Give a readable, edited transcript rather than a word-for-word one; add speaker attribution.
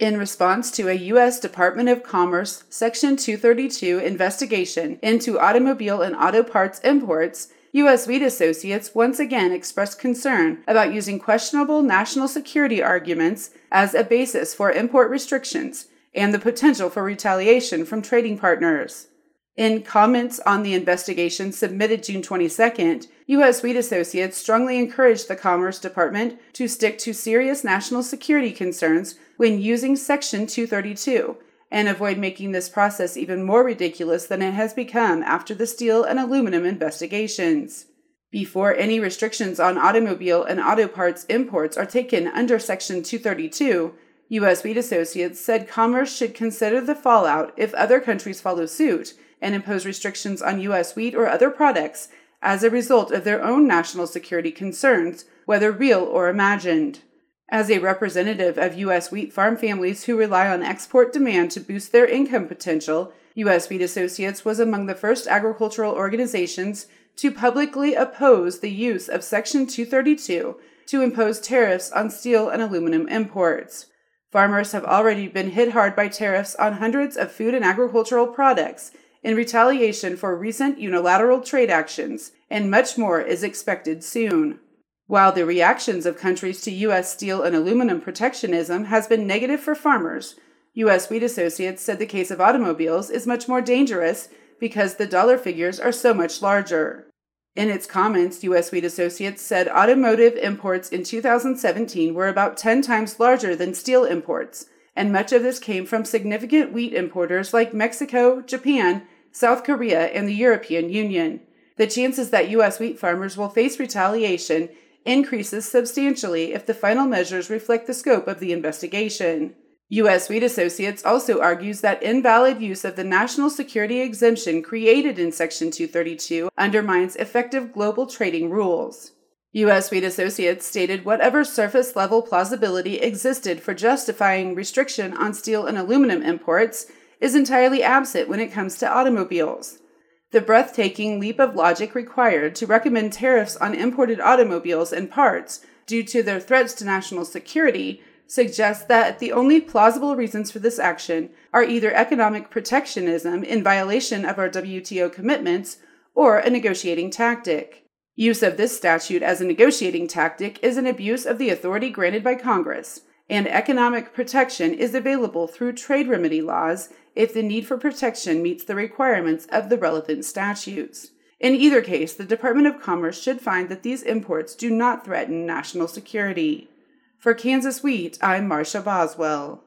Speaker 1: In response to a U.S. Department of Commerce Section 232 investigation into automobile and auto parts imports, U.S. Wheat Associates once again expressed concern about using questionable national security arguments as a basis for import restrictions and the potential for retaliation from trading partners. In comments on the investigation submitted June 22nd, U.S. Wheat Associates strongly encouraged the Commerce Department to stick to serious national security concerns when using Section 232 and avoid making this process even more ridiculous than it has become after the steel and aluminum investigations. Before any restrictions on automobile and auto parts imports are taken under Section 232, U.S. Wheat Associates said Commerce should consider the fallout if other countries follow suit and impose restrictions on U.S. wheat or other products as a result of their own national security concerns, whether real or imagined. As a representative of U.S. wheat farm families who rely on export demand to boost their income potential, U.S. Wheat Associates was among the first agricultural organizations to publicly oppose the use of Section 232 to impose tariffs on steel and aluminum imports. Farmers have already been hit hard by tariffs on hundreds of food and agricultural products in retaliation for recent unilateral trade actions, and much more is expected soon. While the reactions of countries to U.S. steel and aluminum protectionism has been negative for farmers, U.S. Wheat Associates said the case of automobiles is much more dangerous because the dollar figures are so much larger. In its comments, U.S. Wheat Associates said automotive imports in 2017 were about 10 times larger than steel imports, and much of this came from significant wheat importers like Mexico, Japan, South Korea, and the European Union. The chances that U.S. wheat farmers will face retaliation increases substantially if the final measures reflect the scope of the investigation. U.S. Wheat Associates also argues that invalid use of the national security exemption created in Section 232 undermines effective global trading rules. U.S. Wheat Associates stated whatever surface-level plausibility existed for justifying restriction on steel and aluminum imports is entirely absent when it comes to automobiles. The breathtaking leap of logic required to recommend tariffs on imported automobiles and parts due to their threats to national security suggests that the only plausible reasons for this action are either economic protectionism in violation of our WTO commitments or a negotiating tactic. Use of this statute as a negotiating tactic is an abuse of the authority granted by Congress, and economic protection is available through trade remedy laws if the need for protection meets the requirements of the relevant statutes. In either case, the Department of Commerce should find that these imports do not threaten national security. For Kansas Wheat, I'm Marcia Boswell.